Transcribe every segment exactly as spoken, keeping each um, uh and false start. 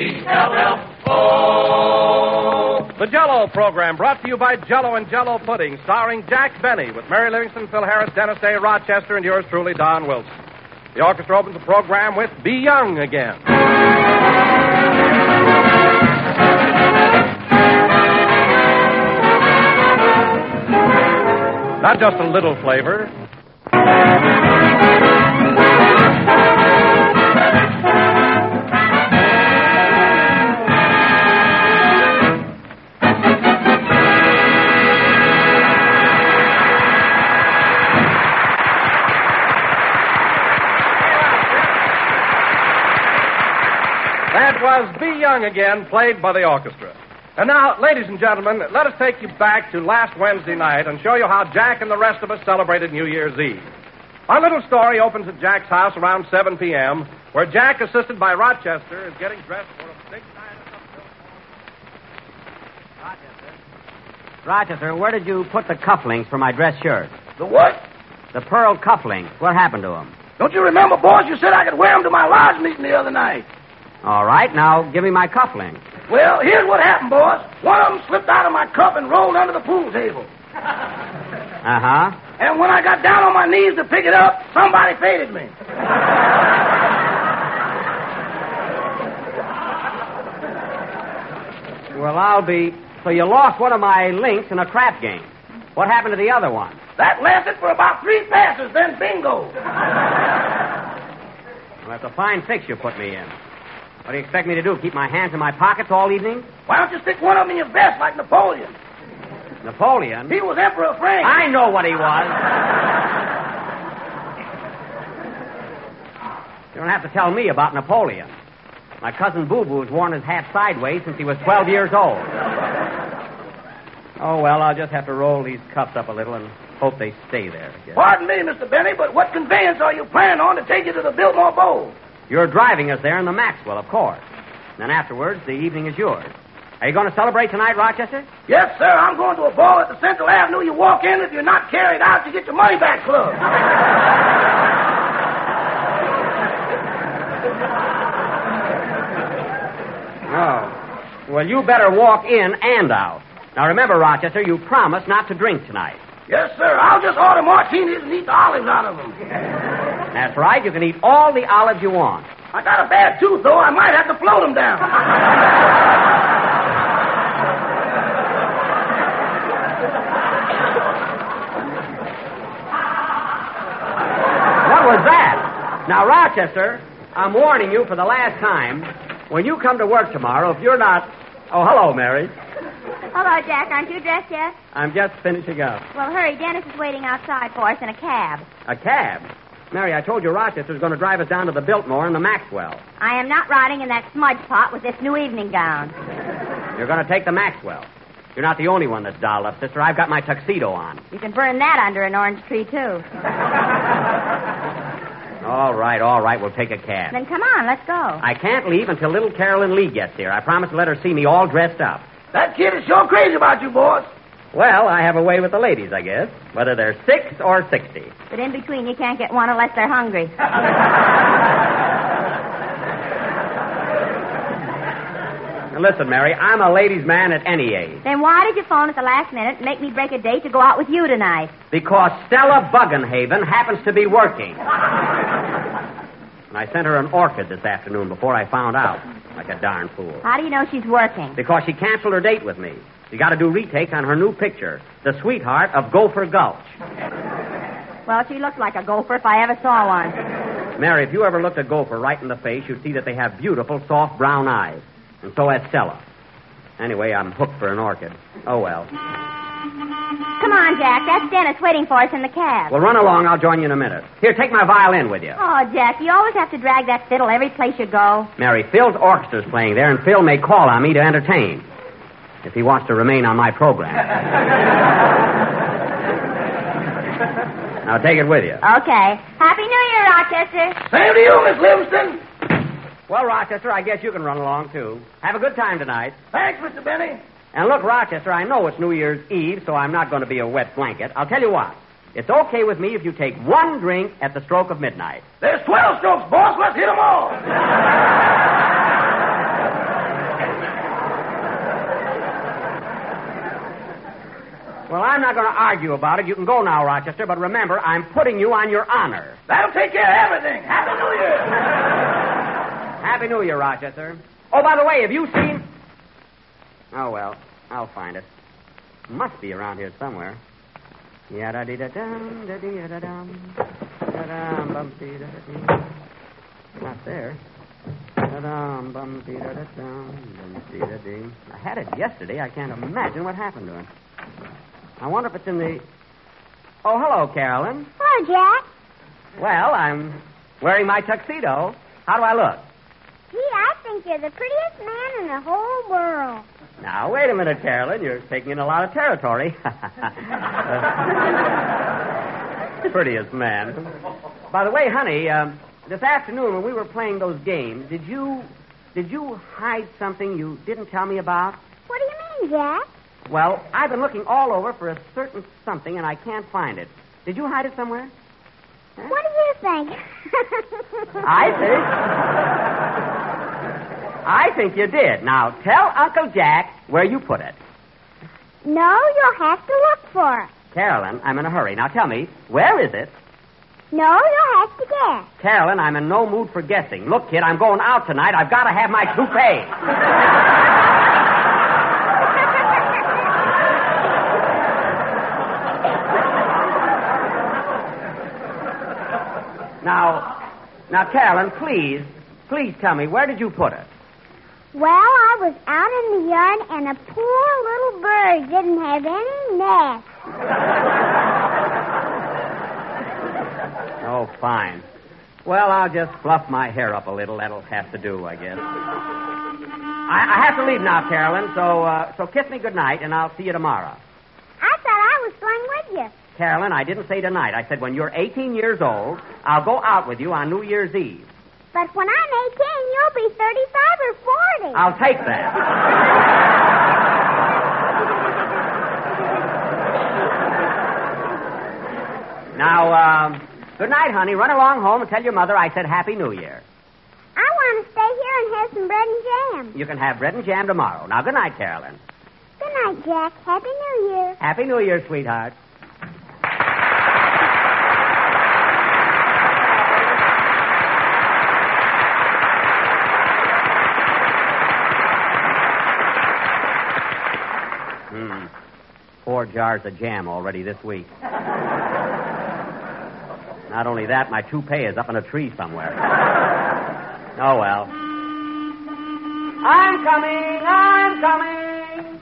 E L L O. The Jell-O program brought to you by Jell-O and Jell-O Pudding, starring Jack Benny with Mary Livingston, Phil Harris, Dennis Day, Rochester, and yours truly, Don Wilson. The orchestra opens the program with Be Young Again. Not just a little flavor. That was Be Young Again, played by the orchestra. And now, ladies and gentlemen, let us take you back to last Wednesday night and show you how Jack and the rest of us celebrated New Year's Eve. Our little story opens at Jack's house around seven p.m., where Jack, assisted by Rochester, is getting dressed for a big night at the Biltmore. Rochester. Rochester, where did you put the cufflinks for my dress shirt? The what? The pearl cufflinks. What happened to them? Don't you remember, boss? You said I could wear them to my lodge meeting the other night. All right, now give me my cufflinks. Well, here's what happened, boss. One of them slipped out of my cuff and rolled under the pool table. Uh-huh. And when I got down on my knees to pick it up, somebody faded me. Well, I'll be... So you lost one of my links in a crap game. What happened to the other one? That lasted for about three passes, then bingo. Well, that's a fine fix you put me in. What do you expect me to do, keep my hands in my pockets all evening? Why don't you stick one of them in your vest like Napoleon? Napoleon? He was Emperor of France. I know what he was. You don't have to tell me about Napoleon. My cousin Boo Boo's worn his hat sideways since he was twelve years old. Oh, well, I'll just have to roll these cuffs up a little and hope they stay there. I guess. Pardon me, Mister Benny, but what conveyance are you planning on to take you to the Biltmore Bowl? You're driving us there in the Maxwell, of course. Then afterwards, the evening is yours. Are you going to celebrate tonight, Rochester? Yes, sir. I'm going to a ball at the Central Avenue. You walk in. If you're not carried out, you get your money back club. Oh. Well, you better walk in and out. Now, remember, Rochester, you promised not to drink tonight. Yes, sir. I'll just order martinis and eat the olives out of them. That's right. You can eat all the olives you want. I got a bad tooth, though. I might have to float them down. What was that? Now, Rochester, I'm warning you for the last time. When you come to work tomorrow, if you're not... Oh, hello, Mary. Hello, Jack. Aren't you dressed yet? I'm just finishing up. Well, hurry. Dennis is waiting outside for us in a cab. A cab? Mary, I told you Rochester's going to drive us down to the Biltmore in the Maxwell. I am not riding in that smudge pot with this new evening gown. You're going to take the Maxwell. You're not the only one that's dolled up, sister. I've got my tuxedo on. You can burn that under an orange tree, too. All right, all right. We'll take a cab. Then come on, let's go. I can't leave until little Carolyn Lee gets here. I promised to let her see me all dressed up. That kid is sure crazy about you, boss. Well, I have a way with the ladies, I guess. Whether they're six or sixty. But in between, you can't get one unless they're hungry. Now, listen, Mary, I'm a ladies' man at any age. Then why did you phone at the last minute and make me break a date to go out with you tonight? Because Stella Buggenhaven happens to be working. And I sent her an orchid this afternoon before I found out. Like a darn fool. How do you know she's working? Because she canceled her date with me. She got to do retakes on her new picture, The Sweetheart of Gopher Gulch. Well, she looks like a gopher if I ever saw one. Mary, if you ever looked a gopher right in the face, you'd see that they have beautiful, soft brown eyes. And so has Stella. Anyway, I'm hooked for an orchid. Oh, well. Come on, Jack. That's Dennis waiting for us in the cab. Well, run along. I'll join you in a minute. Here, take my violin with you. Oh, Jack, you always have to drag that fiddle every place you go. Mary, Phil's orchestra's playing there, and Phil may call on me to entertain. If he wants to remain on my program. Now, take it with you. Okay. Happy New Year, Rochester. Same to you, Miss Livingston. Well, Rochester, I guess you can run along, too. Have a good time tonight. Thanks, Mister Benny. And look, Rochester, I know it's New Year's Eve, so I'm not going to be a wet blanket. I'll tell you what. It's okay with me if you take one drink at the stroke of midnight. There's twelve strokes, boss. Let's hit them all. I'm not going to argue about it. You can go now, Rochester, but remember, I'm putting you on your honor. That'll take care of everything. Happy New Year. Happy New Year, Rochester. Oh, by the way, have you seen... Oh, well, I'll find it. Must be around here somewhere. Yada-dee-da-dum, da-dee-da-dum, da-dum, bum-dee-da-da-dee. Not there. Da-dum, bum-dee-da-da-dum, bum-dee-da-dee. I had it yesterday. I can't imagine what happened to it. I wonder if it's in the... Oh, hello, Carolyn. Hello, Jack. Well, I'm wearing my tuxedo. How do I look? Gee, I think you're the prettiest man in the whole world. Now, wait a minute, Carolyn. You're taking in a lot of territory. Prettiest man. By the way, honey, um, this afternoon when we were playing those games, did you did you hide something you didn't tell me about? What do you mean, Jack? Well, I've been looking all over for a certain something, and I can't find it. Did you hide it somewhere? Huh? What do you think? I think... I think you did. Now, tell Uncle Jack where you put it. No, you'll have to look for it. Carolyn, I'm in a hurry. Now, tell me, where is it? No, you'll have to guess. Carolyn, I'm in no mood for guessing. Look, kid, I'm going out tonight. I've got to have my toupee. Now, now, Carolyn, please, please tell me, where did you put it? Well, I was out in the yard, and a poor little bird didn't have any nest. Oh, fine. Well, I'll just fluff my hair up a little. That'll have to do, I guess. I, I have to leave now, Carolyn, so uh, so kiss me goodnight, and I'll see you tomorrow. I thought I was going with you. Carolyn, I didn't say tonight. I said when you're eighteen years old, I'll go out with you on New Year's Eve. But when I'm eighteen, you'll be thirty-five or forty. I'll take that. Now, um, good night, honey. Run along home and tell your mother I said Happy New Year. I want to stay here and have some bread and jam. You can have bread and jam tomorrow. Now, good night, Carolyn. Good night, Jack. Happy New Year. Happy New Year, sweetheart. Hmm. Four jars of jam already this week. Not only that, my toupee is up in a tree somewhere. Oh, well. I'm coming, I'm coming.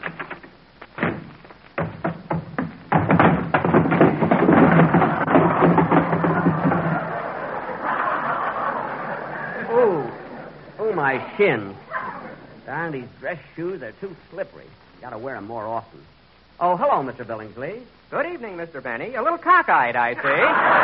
Ooh. Ooh, my shins. Darn, these dress shoes are too slippery. Gotta wear them more often. Oh, hello, Mister Billingsley. Good evening, Mister Benny. A little cockeyed, I see.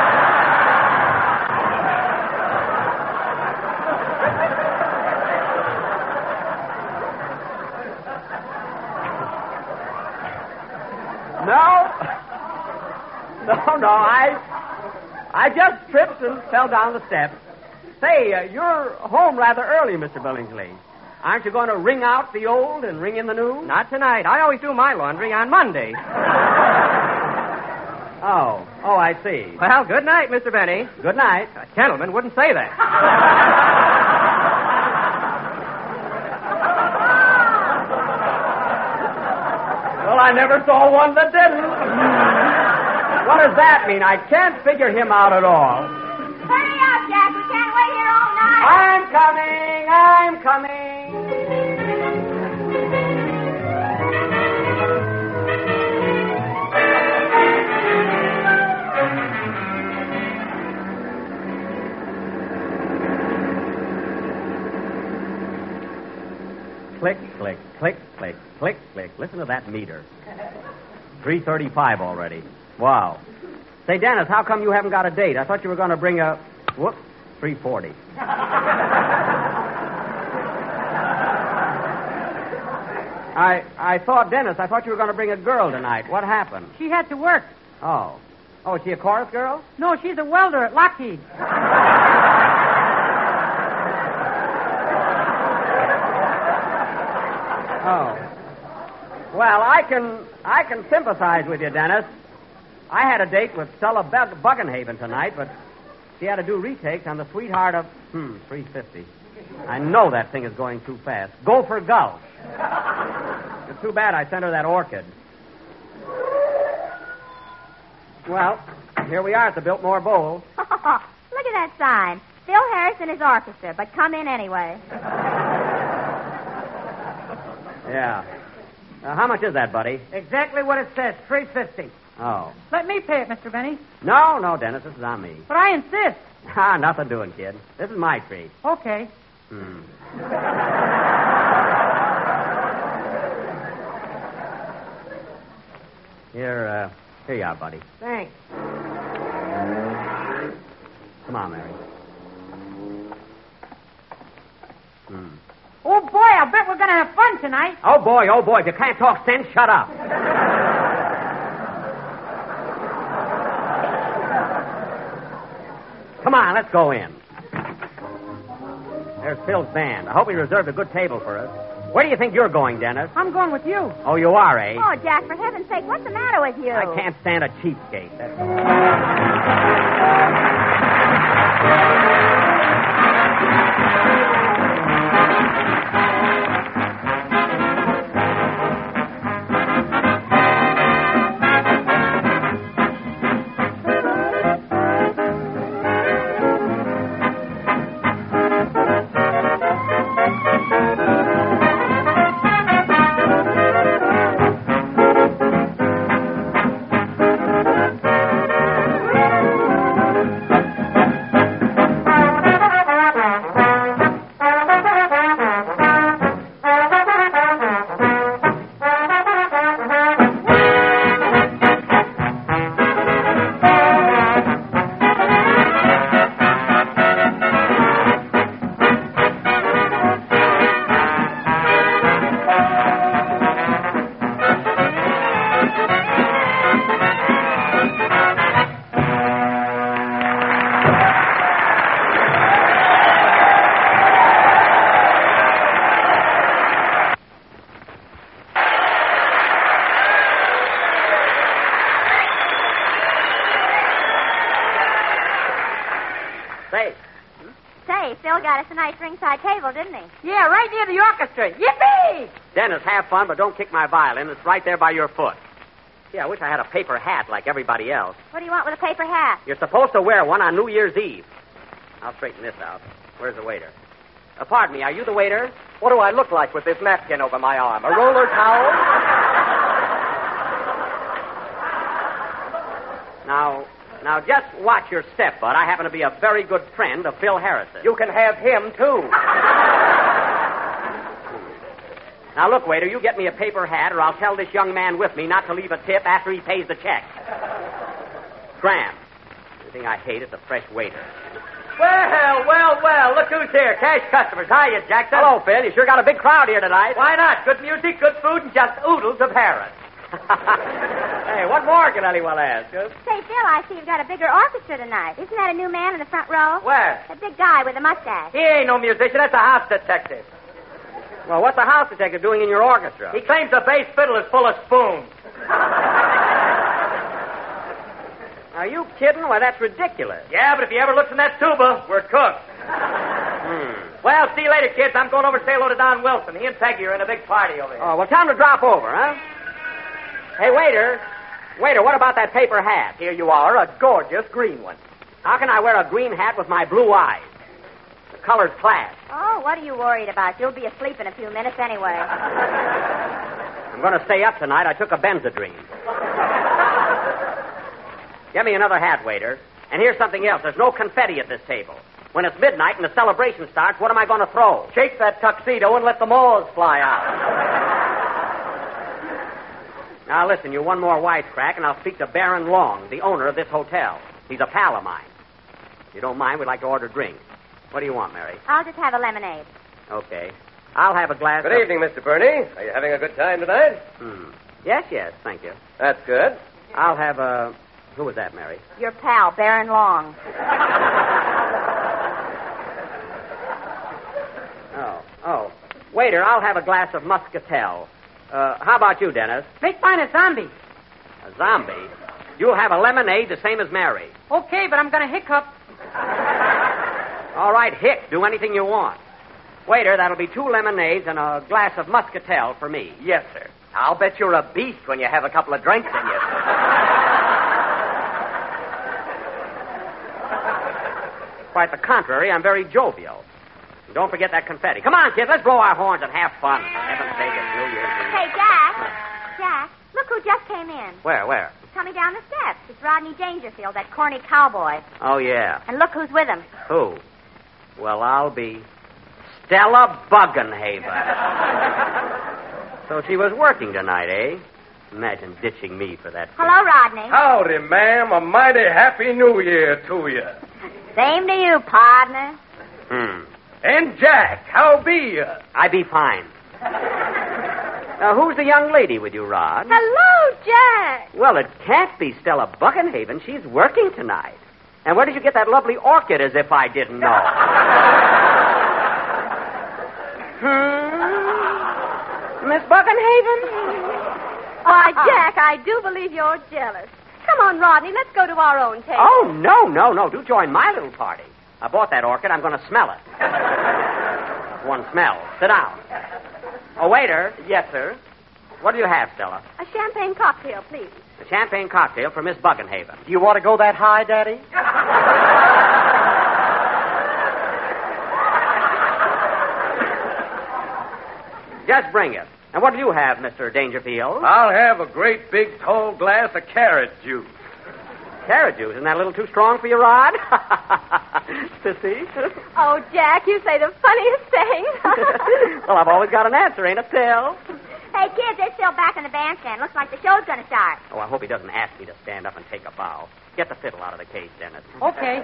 No. No, no, I... I just tripped and fell down the steps. Say, uh, you're home rather early, Mister Billingsley. Aren't you going to ring out the old and ring in the new? Not tonight. I always do my laundry on Monday. Oh, oh, I see. Well, good night, Mister Benny. Good night. A gentleman wouldn't say that. Well, I never saw one that didn't. What does that mean? I can't figure him out at all. Hurry up, Jack. We can't wait here all night. I'm coming. I'm coming. Click, click, click, click, click, click. Listen to that meter. three thirty-five already. Wow. Say, Dennis, how come you haven't got a date? I thought you were going to bring a... Whoop, three forty. I I thought, Dennis, I thought you were going to bring a girl tonight. What happened? She had to work. Oh. Oh, is she a chorus girl? No, she's a welder at Lockheed. Oh. Well, I can I can sympathize with you, Dennis. I had a date with Stella Bug- Buggenhaven tonight, but she had to do retakes on the Sweetheart of hmm three fifty. I know that thing is going too fast. Go for Gulf. It's too bad I sent her that orchid. Well, here we are at the Biltmore Bowl. Look at that sign. Phil Harris and his orchestra, but come in anyway. Yeah. Uh, how much is that, buddy? Exactly what it says, three fifty. Oh. Let me pay it, Mister Benny. No, no, Dennis, this is on me. But I insist. Ah, nothing doing, kid. This is my treat. Okay. Hmm. Here, uh, here you are, buddy. Thanks. Come on, Mary. Hmm. Oh, boy, I bet we're going to have fun tonight. Oh, boy, oh, boy. If you can't talk sense, shut up. Come on, let's go in. There's Phil's band. I hope he reserved a good table for us. Where do you think you're going, Dennis? I'm going with you. Oh, you are, eh? Oh, Jack, for heaven's sake, what's the matter with you? I can't stand a cheapskate. That's... Phil got us a nice ringside table, didn't he? Yeah, right near the orchestra. Yippee! Dennis, have fun, but don't kick my violin. It's right there by your foot. Gee, I wish I had a paper hat like everybody else. What do you want with a paper hat? You're supposed to wear one on New Year's Eve. I'll straighten this out. Where's the waiter? Uh, pardon me, are you the waiter? What do I look like with this napkin over my arm? A roller towel? Now, now just watch your step, Bud. I happen to be a very good friend of Phil Harrison. You can have him, too. Now, look, waiter, you get me a paper hat, or I'll tell this young man with me not to leave a tip after he pays the check. Scram. The thing I hate is a fresh waiter. Well, well, well, look who's here. Cash customers. Hiya, Jackson. Hello, Phil. You sure got a big crowd here tonight. Why not? Good music, good food, and just oodles of Harris. Hey, what more can anyone ask? Huh? Say, Phil, I see you've got a bigger orchestra tonight. Isn't that a new man in the front row? Where? The big guy with the mustache. He ain't no musician. That's a house detective. Well, what's the house detective doing in your orchestra? He claims the bass fiddle is full of spoons. Are you kidding? Why, that's ridiculous. Yeah, but if he ever looks in that tuba, we're cooked. Hmm. Well, see you later, kids. I'm going over to say hello to Don Wilson. He and Peggy are in a big party over here. Oh, well, tell him to drop over, huh? Hey, waiter. Waiter, what about that paper hat? Here you are, a gorgeous green one. How can I wear a green hat with my blue eyes? The colors clash. Oh, what are you worried about? You'll be asleep in a few minutes anyway. I'm going to stay up tonight. I took a Benzedrine. Get me another hat, waiter. And here's something else. There's no confetti at this table. When it's midnight and the celebration starts, what am I going to throw? Shake that tuxedo and let the moths fly out. Now, listen, you one more wisecrack, and I'll speak to Baron Long, the owner of this hotel. He's a pal of mine. If you don't mind, we'd like to order drinks. What do you want, Mary? I'll just have a lemonade. Okay. I'll have a glass Good of... evening, Mister Bernie. Are you having a good time tonight? Hmm. Yes, yes, thank you. That's good. I'll have a... Who was that, Mary? Your pal, Baron Long. Oh, oh. Waiter, I'll have a glass of muscatel. Uh, how about you, Dennis? Make mine a zombie. A zombie? You'll have a lemonade the same as Mary. Okay, but I'm going to hiccup. All right, hick. Do anything you want. Waiter, that'll be two lemonades and a glass of muscatel for me. Yes, sir. I'll bet you're a beast when you have a couple of drinks in you. Quite the contrary. I'm very jovial. And don't forget that confetti. Come on, kid. Let's blow our horns and have fun. For heaven's sake, it's New Year's Eve. Hey, Jack. Jack, look who just came in. Where, where? He's coming down the steps. It's Rodney Dangerfield, that corny cowboy. Oh, yeah. And look who's with him. Who? Well, I'll be Stella Buggenhaven. So she was working tonight, eh? Imagine ditching me for that. Hello, Rodney. Howdy, ma'am. A mighty happy New Year to you. Same to you, partner. Hmm. And Jack, how be you? I be fine. Now, who's the young lady with you, Rod? Hello, Jack. Well, it can't be Stella Buggenhaven. She's working tonight. And where did you get that lovely orchid, as if I didn't know? hmm? Miss Buggenhaven? Why, Jack, I do believe you're jealous. Come on, Rodney, let's go to our own table. Oh, no, no, no. Do join my little party. I bought that orchid. I'm going to smell it. One smell. Sit down. Oh, waiter. Yes, sir. What do you have, Stella? A champagne cocktail, please. A champagne cocktail for Miss Buggenhaven. Do you want to go that high, Daddy? Just bring it. And what do you have, Mister Dangerfield? I'll have a great big tall glass of carrot juice. Carrot juice. Isn't that a little too strong for you, Rod? Sissy? Oh, Jack, you say the funniest things. Well, I've always got an answer, ain't it, Phil? Hey, kids, they're still back in the bandstand. Looks like the show's going to start. Oh, I hope he doesn't ask me to stand up and take a bow. Get the fiddle out of the case, Dennis. Okay.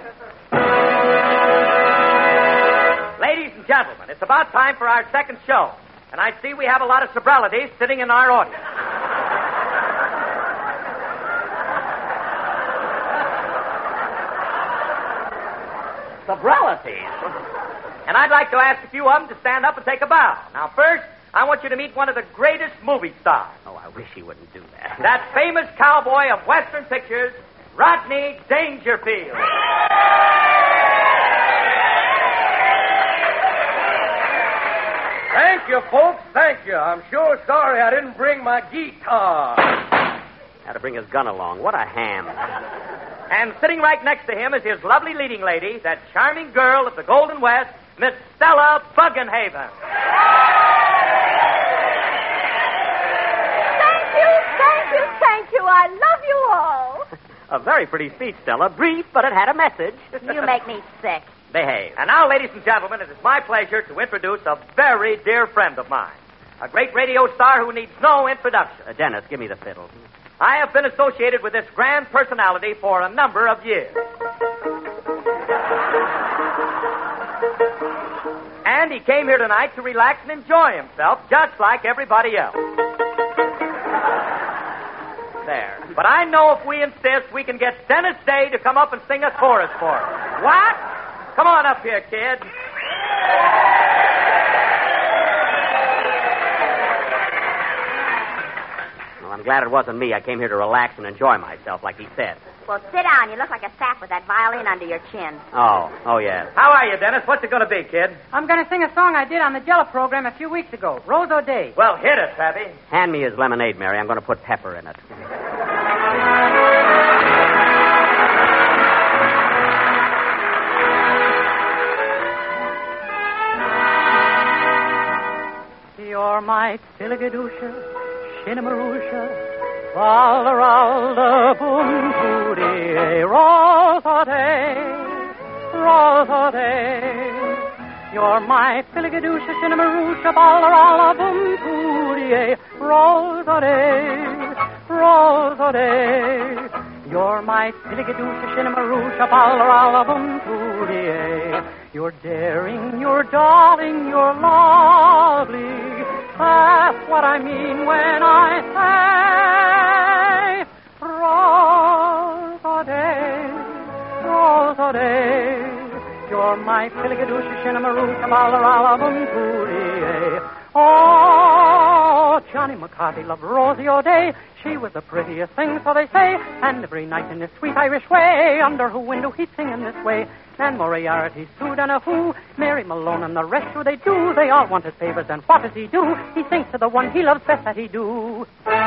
Ladies and gentlemen, it's about time for our second show. And I see we have a lot of sobralities sitting in our audience. Sobralities? And I'd like to ask a few of them to stand up and take a bow. Now, first, I want you to meet one of the greatest movie stars. Oh, I wish he wouldn't do that. That famous cowboy of Western pictures, Rodney Dangerfield. Thank you, folks. Thank you. I'm sure sorry I didn't bring my guitar. Had to bring his gun along. What a ham. And sitting right next to him is his lovely leading lady, that charming girl of the Golden West, Miss Stella Buggenhaven. Thank you, thank you, thank you. I love you all. A very pretty speech, Stella. Brief, but it had a message. You make me sick. Behave. And now, ladies and gentlemen, it is my pleasure to introduce a very dear friend of mine, a great radio star who needs no introduction. Uh, Dennis, give me the fiddle. I have been associated with this grand personality for a number of years. And he came here tonight to relax and enjoy himself, just like everybody else. There. But I know if we insist, we can get Dennis Day to come up and sing a chorus for us. What? Come on up here, kid. Well, I'm glad it wasn't me. I came here to relax and enjoy myself, like he said. Well, sit down. You look like a sap with that violin under your chin. Oh, oh, yes. How are you, Dennis? What's it going to be, kid? I'm going to sing a song I did on the Jello program a few weeks ago, Rose O'Day. Well, hit it, Pappy. Hand me his lemonade, Mary. I'm going to put pepper in it. You're my Filigadusha, Shinnamarusha, Valderalda, Boom, Rose O'Day, Rose O'Day. You're my Filigadusha, Shinnamarusha, Valderalda, Boom, Rose O'Day, Rose O'Day. You're my Filigadusha, Shinnamarusha, Valderalda, Boom, You're daring, you're darling, you're lovely. That's what I mean when I say Rose O'Day, Rose O'Day. You're my Filigadusha, Shinnamarusha, Valderalda, Boom, Oh, Johnny McCarthy loved Rosie O'Day. She was the prettiest thing, so they say. And every night in this sweet Irish way, under her window he'd sing in this way. And Moriarty, Sue Donahue, Mary Malone, and the rest, who they do. They all want his favors, and what does he do? He sings to the one he loves best that he do.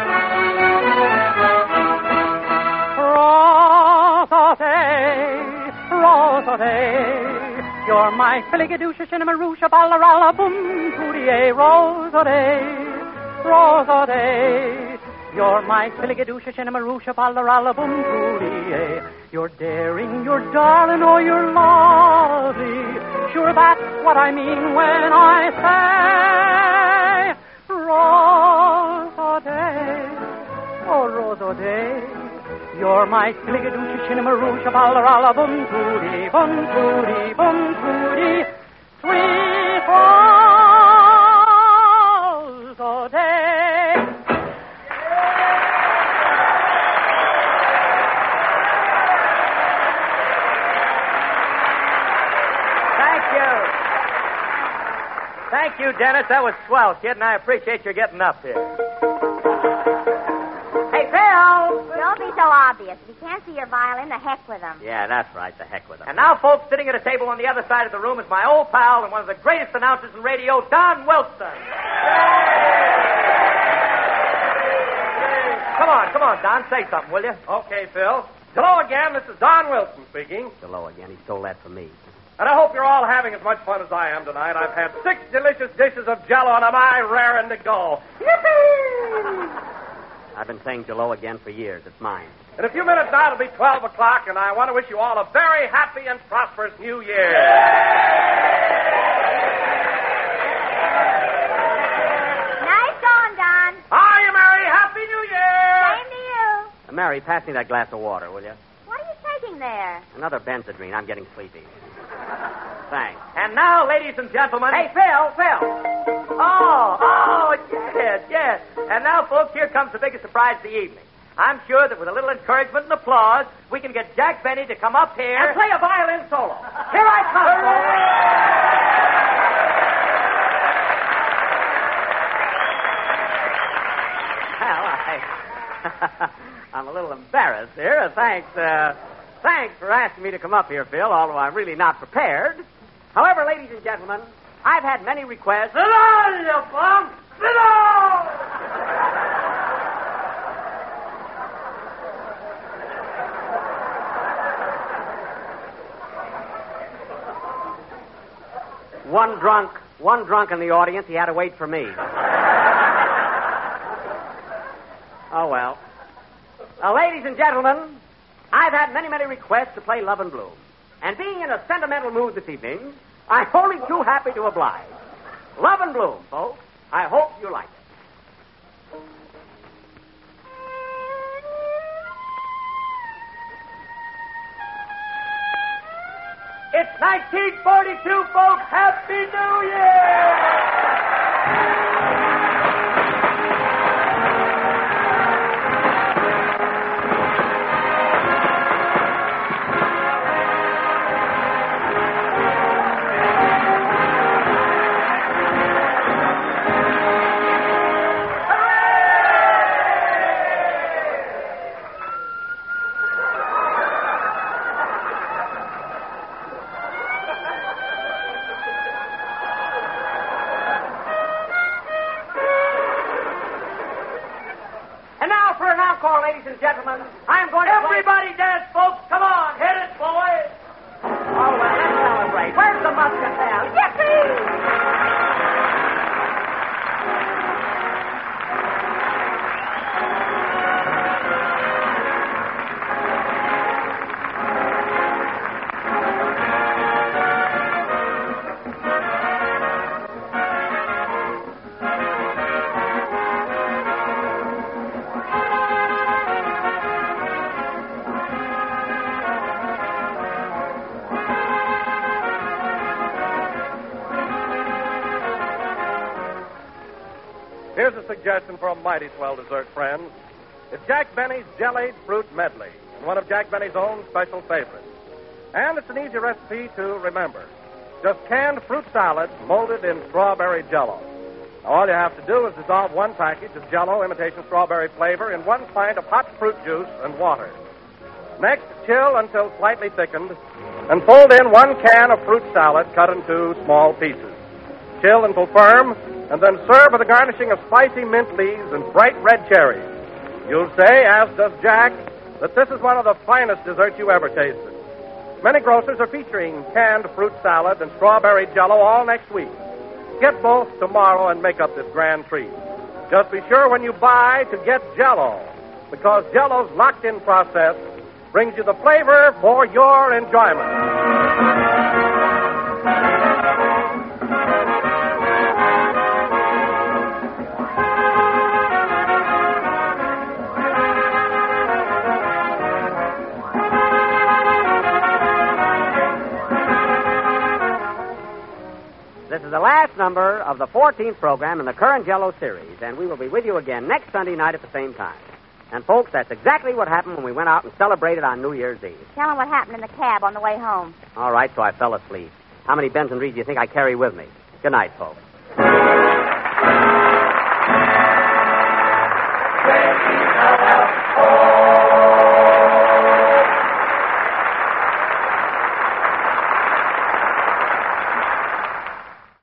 Rose O'Day, Rose O'Day, you're my filigadoosh, shinnamaroosh, ballaralla, boom, tootie, Rose O'Day, Rose O'Day, you're my filigadoosh, shinnamaroosh, ballaralla, boom, tootie. You're daring, you're darling, oh, you're lovely. Sure, that's what I mean when I say Rose O'Day, oh, Rose O'Day. You're my filigadoosh, shinnamaroosh, ballaralla, boom, tootie, boom, tootie, boom, tootie, sweet Rose O'Day. Thank you. Thank you, Dennis. That was swell, kid, and I appreciate your getting up here. Hey, Phil! Don't be so obvious. If you can't see your violin, the heck with them. Yeah, that's right. The heck with them. And now, folks, sitting at a table on the other side of the room is my old pal and one of the greatest announcers in radio, Don Wilson. Come on, come on, Don. Say something, will you? Okay, Phil. Hello again. This is Don Wilson speaking. Hello again. He stole that from me. And I hope you're all having as much fun as I am tonight. I've had six delicious dishes of Jell-O, and I'm raring to go. Yippee! I've been saying Jell-O again for years. It's mine. In a few minutes now, it'll be twelve o'clock, and I want to wish you all a very happy and prosperous New Year. Nice going, Don. Are you Mary? Happy New Year! Same to you. Uh, Mary, pass me that glass of water, will you? What are you taking there? Another Benzedrine. I'm getting sleepy. Thanks. And now, ladies and gentlemen... Hey, Phil, Phil. Oh, oh, yes, yes. And now, folks, here comes the biggest surprise of the evening. I'm sure that with a little encouragement and applause, we can get Jack Benny to come up here... And play a violin solo. Here I come, folks. Well, I... I'm a little embarrassed here. Thanks, uh... Thanks for asking me to come up here, Phil, although I'm really not prepared. However, ladies and gentlemen, I've had many requests... Sit down, you bum! Sit down! One drunk, one drunk in the audience. He had to wait for me. Oh, well. Now, ladies and gentlemen, I've had many, many requests to play Love and Bloom. And being in a sentimental mood this evening, I'm only too happy to oblige. Love and Bloom, folks. I hope you like it. It's nineteen forty-two, folks. Happy New Year! Ladies and gentlemen, I'm going to... Everybody play... dance, folks. Come on. Hit it, boys. Oh, well, let's celebrate. Where's the muscatel? Yippee! Here's a suggestion for a mighty swell dessert, friends. It's Jack Benny's Jellied Fruit Medley, one of Jack Benny's own special favorites. And it's an easy recipe to remember. Just canned fruit salad molded in strawberry Jell-O. All you have to do is dissolve one package of Jell-O imitation strawberry flavor in one pint of hot fruit juice and water. Next, chill until slightly thickened, and fold in one can of fruit salad cut into small pieces. Chill until firm, and then serve with a garnishing of spicy mint leaves and bright red cherries. You'll say, as does Jack, that this is one of the finest desserts you ever tasted. Many grocers are featuring canned fruit salad and strawberry Jell-O all next week. Get both tomorrow and make up this grand treat. Just be sure when you buy to get Jell-O, because Jell-O's locked-in process brings you the flavor for your enjoyment. This is the last number of the fourteenth program in the current Jell-O series, and we will be with you again next Sunday night at the same time. And, folks, that's exactly what happened when we went out and celebrated on New Year's Eve. Tell him what happened in the cab on the way home. All right, so I fell asleep. How many Benson Reeds do you think I carry with me? Good night, folks.